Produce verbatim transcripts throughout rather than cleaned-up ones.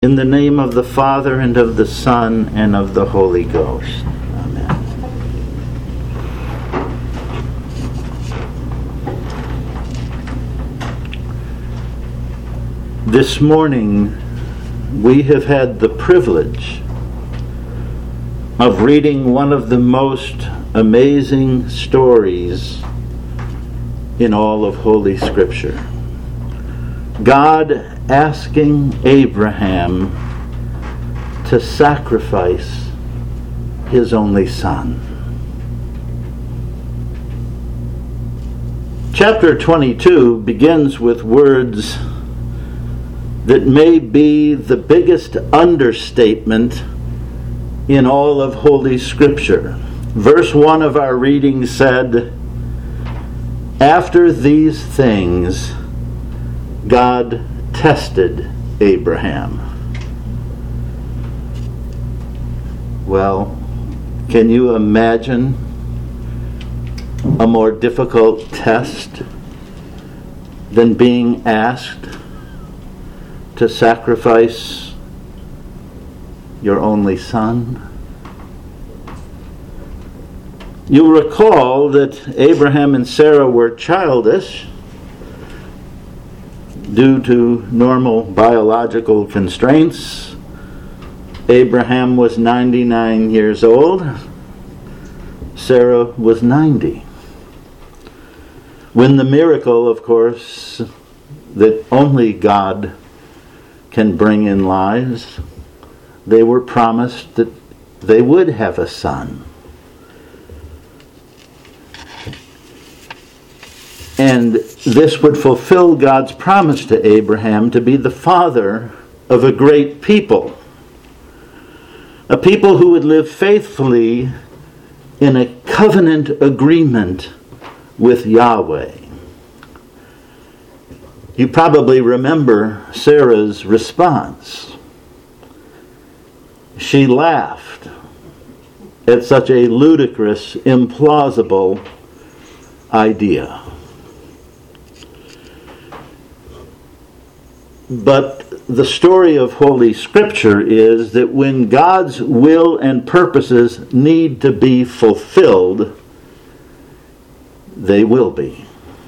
In the name of the Father, and of the Son, and of the Holy Ghost. Amen. This morning, we have had the privilege of reading one of the most amazing stories in all of Holy Scripture. God asking Abraham to sacrifice his only son. Chapter twenty-two begins with words that may be the biggest understatement in all of Holy Scripture. Verse one of our reading said, "After these things, God tested Abraham." Well, can you imagine a more difficult test than being asked to sacrifice your only son? You recall that Abraham and Sarah were childless due to normal biological constraints. Abraham was ninety-nine years old. Sarah was ninety. When the miracle, of course, that only God can bring in lives, they were promised that they would have a son. And this would fulfill God's promise to Abraham to be the father of a great people. A people who would live faithfully in a covenant agreement with Yahweh. You probably remember Sarah's response. She laughed at such a ludicrous, implausible idea. But the story of Holy Scripture is that when God's will and purposes need to be fulfilled, they will be.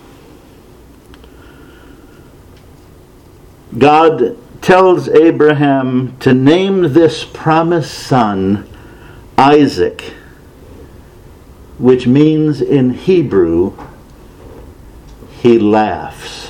God tells Abraham to name this promised son Isaac, which means in Hebrew, he laughs.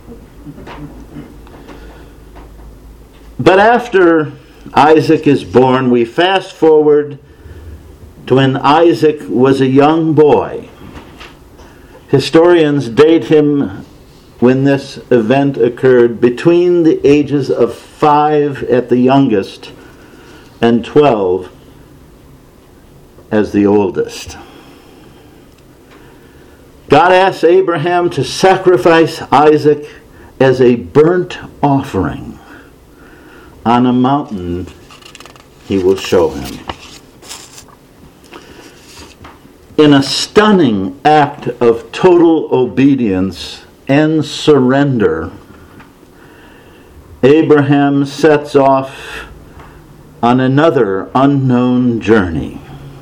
But after Isaac is born, we fast forward to when Isaac was a young boy. Historians date him, when this event occurred, between the ages of five at the youngest and twelve as the oldest. God asks Abraham to sacrifice Isaac as a burnt offering on a mountain he will show him. In a stunning act of total obedience and surrender, Abraham sets off on another unknown journey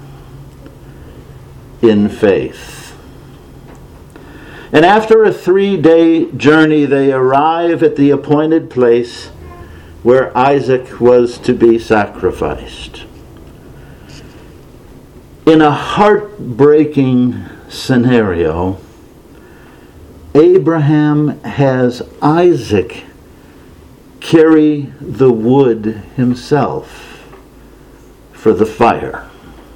in faith. And after a three-day journey, they arrive at the appointed place where Isaac was to be sacrificed. In a heartbreaking scenario, Abraham has Isaac carry the wood himself for the fire.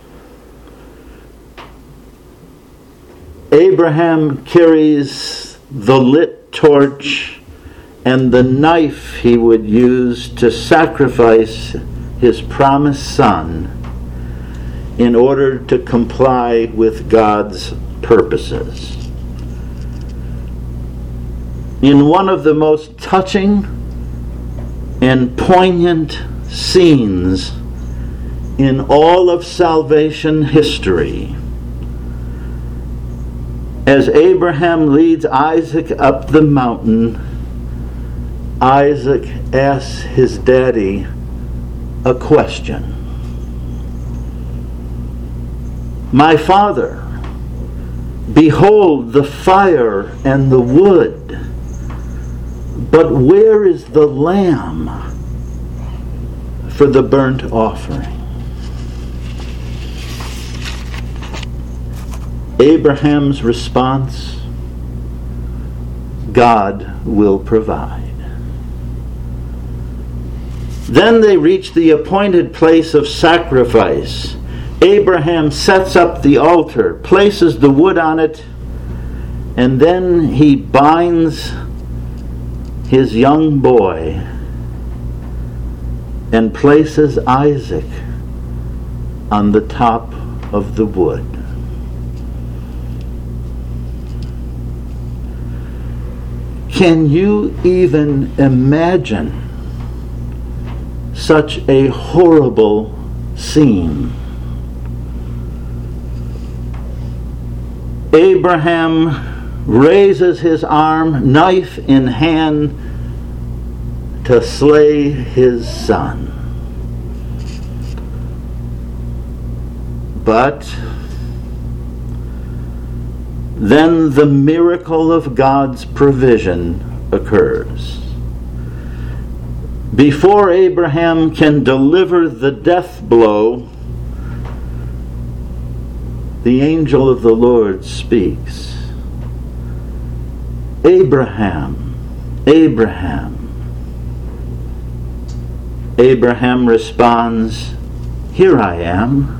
Abraham carries the lit torch and the knife he would use to sacrifice his promised son in order to comply with God's purposes. In one of the most touching and poignant scenes in all of salvation history, as Abraham leads Isaac up the mountain, Isaac asks his daddy a question. My father, behold the fire and the wood, but where is the lamb for the burnt offering? Abraham's response, God will provide. Then they reach the appointed place of sacrifice. Abraham sets up the altar, places the wood on it, and then he binds his young boy and places Isaac on the top of the wood. Can you even imagine such a horrible scene? Abraham raises his arm, knife in hand, to slay his son. But then the miracle of God's provision occurs. Before Abraham can deliver the death blow, the angel of the Lord speaks. Abraham, Abraham. Abraham responds, here I am.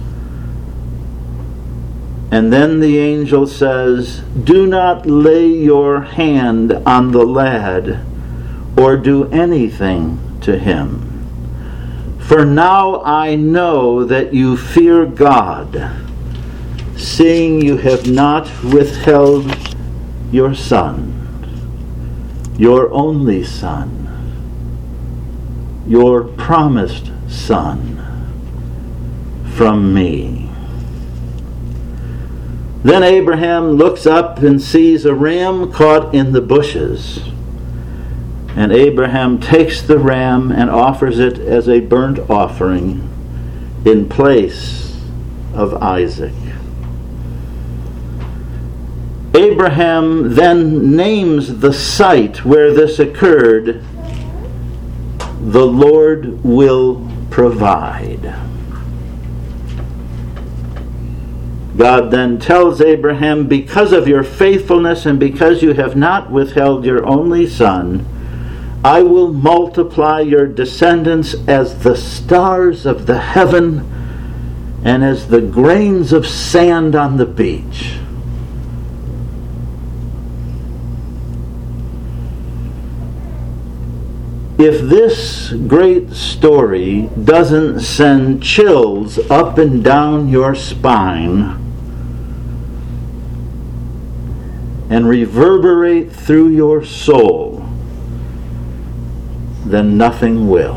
And then the angel says, do not lay your hand on the lad or do anything to him. For now I know that you fear God, seeing you have not withheld your son, your only son, your promised son, from me. Then Abraham looks up and sees a ram caught in the bushes. And Abraham takes the ram and offers it as a burnt offering in place of Isaac. Abraham then names the site where this occurred, the Lord will provide. God then tells Abraham, because of your faithfulness and because you have not withheld your only son, I will multiply your descendants as the stars of the heaven and as the grains of sand on the beach. If this great story doesn't send chills up and down your spine and reverberate through your soul, then nothing will.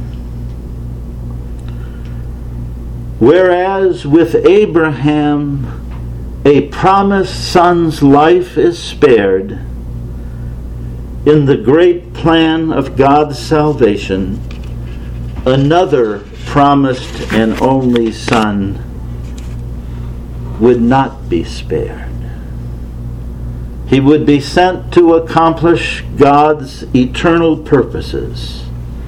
Whereas with Abraham, a promised son's life is spared, in the great plan of God's salvation, another promised and only son would not be spared. He would be sent to accomplish God's eternal purposes.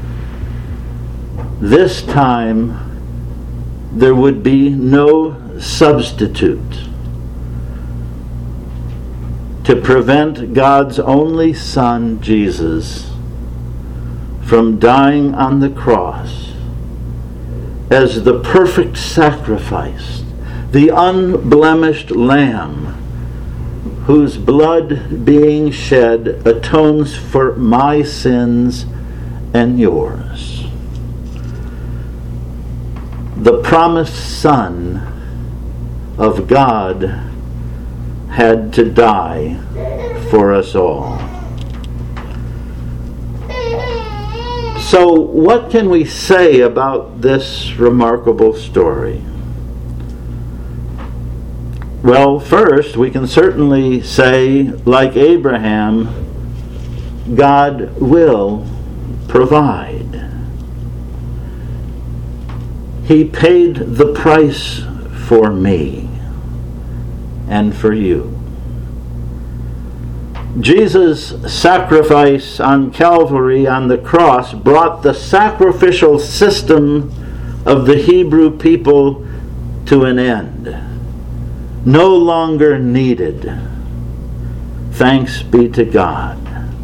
This time, there would be no substitute to prevent God's only Son, Jesus, from dying on the cross as the perfect sacrifice, the unblemished Lamb, whose blood being shed atones for my sins and yours. The promised Son of God had to die for us all. So, what can we say about this remarkable story? Well, first, we can certainly say, like Abraham, God will provide. He paid the price for me and for you. Jesus' sacrifice on Calvary on the cross brought the sacrificial system of the Hebrew people to an end. No longer needed. Thanks be to God.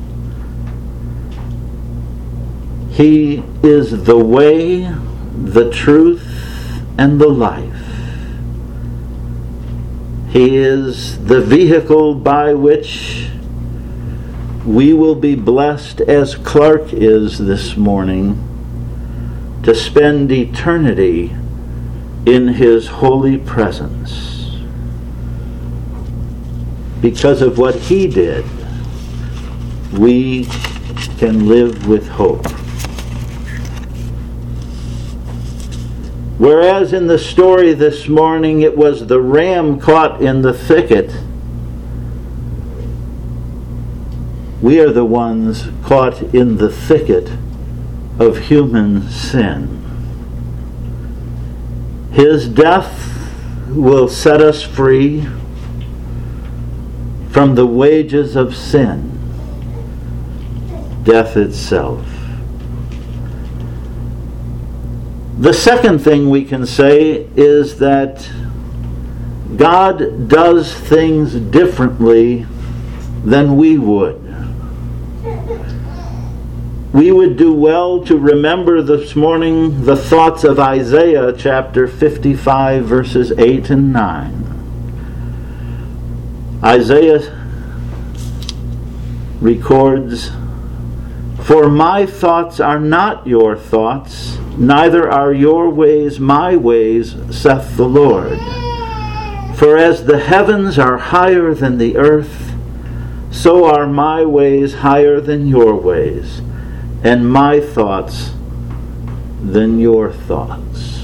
He is the way, the truth, and the life. He is the vehicle by which we will be blessed, as Clark is this morning, to spend eternity in His holy presence. Because of what He did, we can live with hope. Whereas in the story this morning it was the ram caught in the thicket, we are the ones caught in the thicket of human sin. His death will set us free from the wages of sin, death itself. The second thing we can say is that God does things differently than we would. We would do well to remember this morning the thoughts of Isaiah chapter fifty-five, verses eight and nine. Isaiah records, "For my thoughts are not your thoughts, neither are your ways my ways, saith the Lord. For as the heavens are higher than the earth, so are my ways higher than your ways, and my thoughts than your thoughts."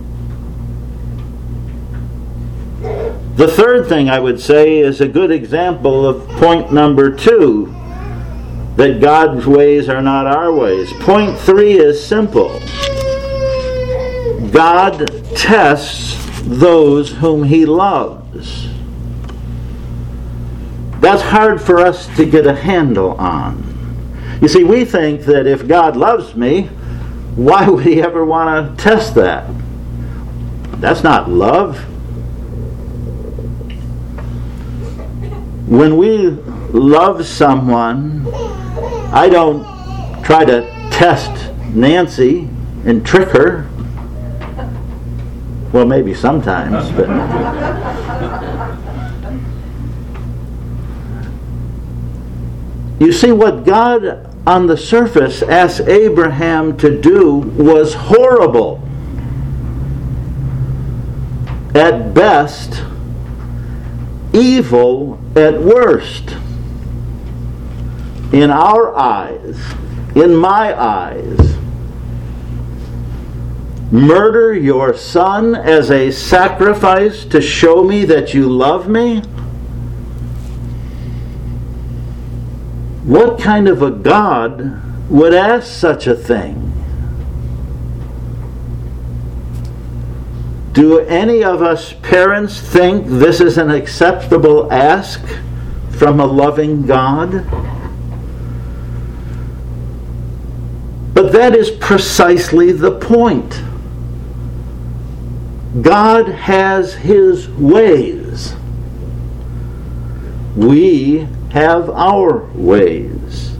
The third thing I would say is a good example of point number two, that God's ways are not our ways. Point three is simple. God tests those whom He loves. That's hard for us to get a handle on. You see, we think that if God loves me, why would He ever want to test that? That's not love. When we love someone, I don't try to test Nancy and trick her. Well, maybe sometimes, but you see, what God on the surface asked Abraham to do was horrible. At best, evil at worst. In our eyes, in my eyes, murder your son as a sacrifice to show me that you love me? What kind of a God would ask such a thing? Do any of us parents think this is an acceptable ask from a loving God? But that is precisely the point. God has His ways. We have our ways.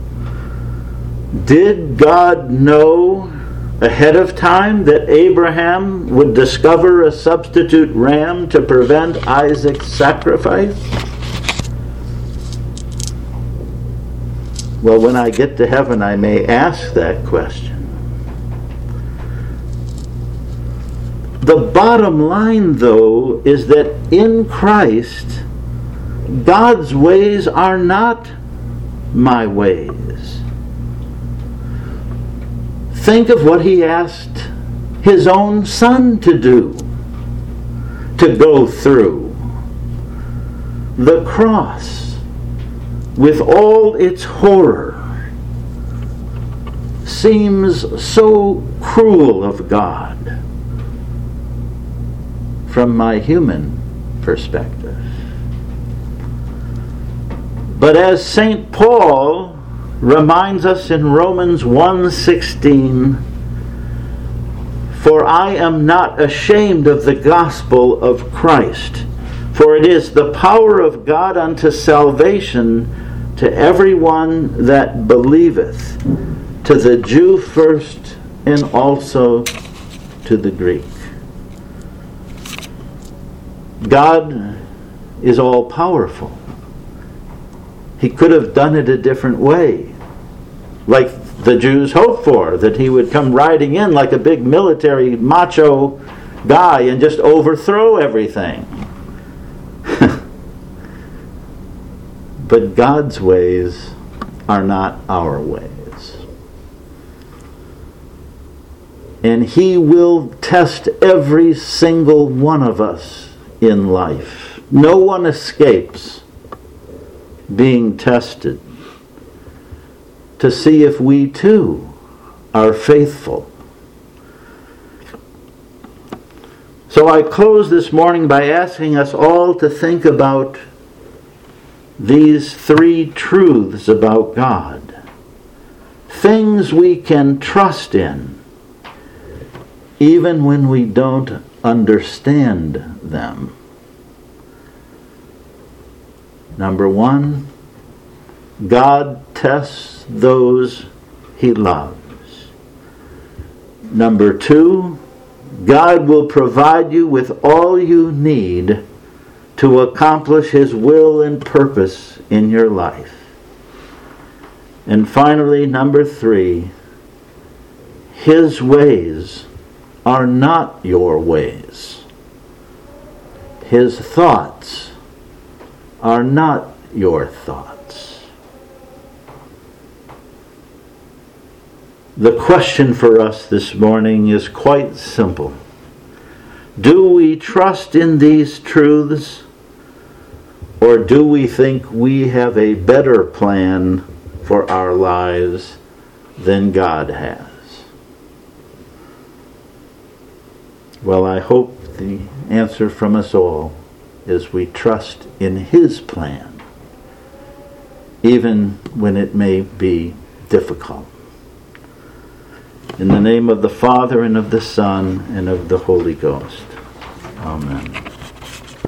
Did God know ahead of time that Abraham would discover a substitute ram to prevent Isaac's sacrifice? Well, when I get to heaven, I may ask that question. The bottom line, though, is that in Christ, God's ways are not my ways. Think of what He asked His own Son to do, to go through. The cross, with all its horror, seems so cruel of God from my human perspective. But as Saint Paul reminds us in Romans one sixteen, "For I am not ashamed of the gospel of Christ, for it is the power of God unto salvation to everyone that believeth, to the Jew first, and also to the Greek." God is all-powerful. He could have done it a different way, like the Jews hoped for, that he would come riding in like a big military macho guy and just overthrow everything. But God's ways are not our ways. And He will test every single one of us in life. No one escapes being tested to see if we too are faithful. So I close this morning by asking us all to think about these three truths about God. Things we can trust in, even when we don't understand them. Number one, God tests those He loves. Number two, God will provide you with all you need to accomplish His will and purpose in your life. And finally, number three, His ways are not your ways. His thoughts are not your thoughts. The question for us this morning is quite simple. Do we trust in these truths, or do we think we have a better plan for our lives than God has? Well, I hope the answer from us all is we trust in His plan, even when it may be difficult. In the name of the Father, and of the Son, and of the Holy Ghost. Amen.